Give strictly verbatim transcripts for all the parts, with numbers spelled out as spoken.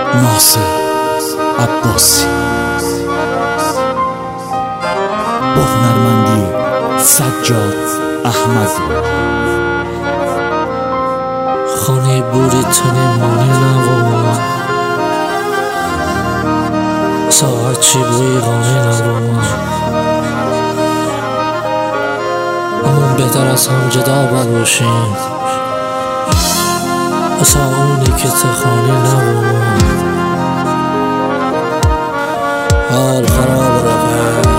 ناصر عباسی با هنرمندی سجاد احمدی. خانه بوری تنی مانی نبوما ساعت چی بوی غانی نبوما همون بهتر از هم جدا باشیم اصلا اونی که تخانی نبوما حال خراب رفت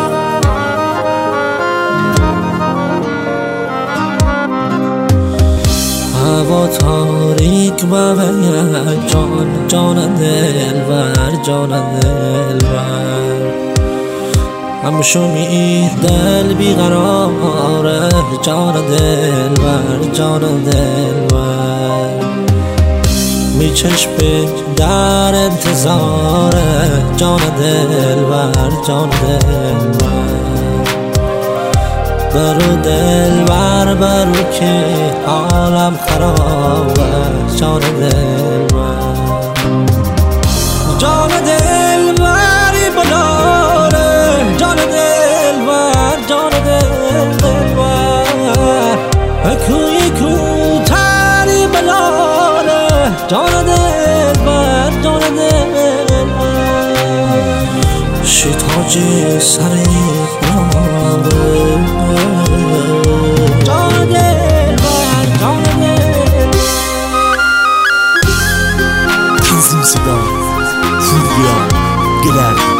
هوا تاریک و جان جان دلبر جان دلبر همشو می دل بیقراره جان دلبر جان دلبر می چشم در انتظاره جان دلبر جان دلبر برو دلبر برو که حالم خرابه جان دلبر جان دلبری بلاره جان دلبر جان دلبر کوی کوتری بلاره جان دلبر جان دلبر شیطاجی سری بلاره جان دلبر جان دلبر تنظیم صدا فوریا گلر.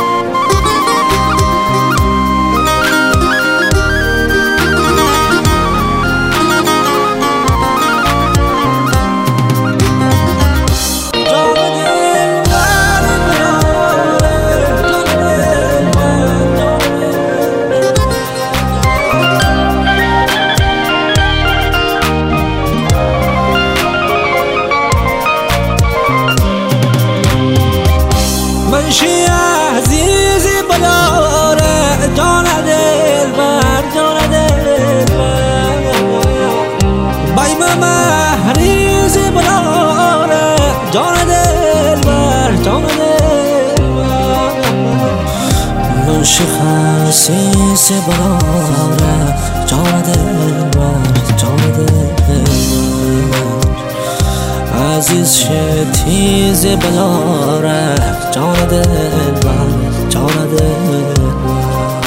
منشی عزیزی بلاره جان دلبر جان دلبر بایم مهریزی بلاره جان دلبر جان دلبر منشی خسیسی بلاره جان دلبر جان دلبر عزیز شتیز بلاره جان دلبر جان دلبر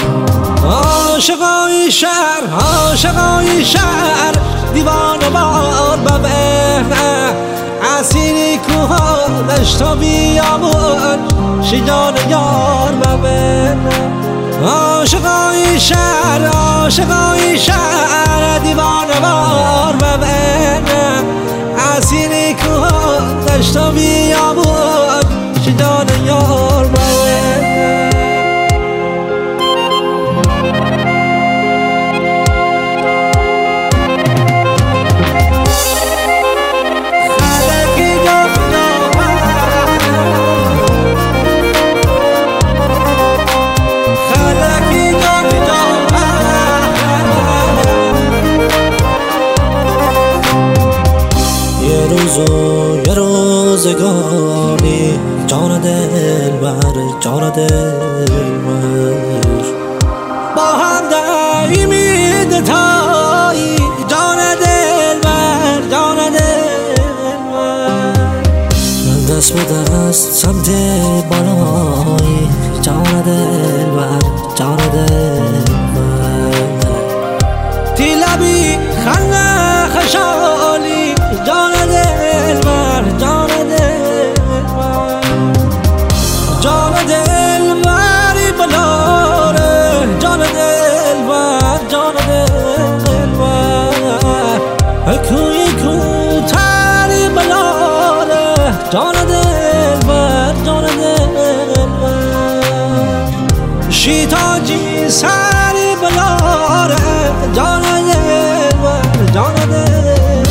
عاشقای شهر عاشقای شهر دیوانه بار ببینه اسیری کوها دشت و بیابون شجان یار ببینه عاشقای شهر عاشقای شهر دیوانه بار ببینه اسیری کوها دشت و بیابون شجان یار ببینه خلقی جفت خلقی جفت یه روزو یه روزگاری جان دلبر جان دلبر با هم دایمی دتایی جان دلبر جان دلبر دست به دست سمت بالایی جان دلبر جان دلبر تی لبی خنده خشالی جان دلبر جان دلبر جان دلبری بلاره جان دلبر جان دلبر کوی کوتری بلاره جان دلبر جان دلبر شیطاجی سری بلاره جان دلبر جان دلبر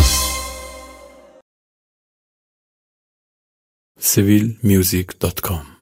سیویل میوزیک دات کام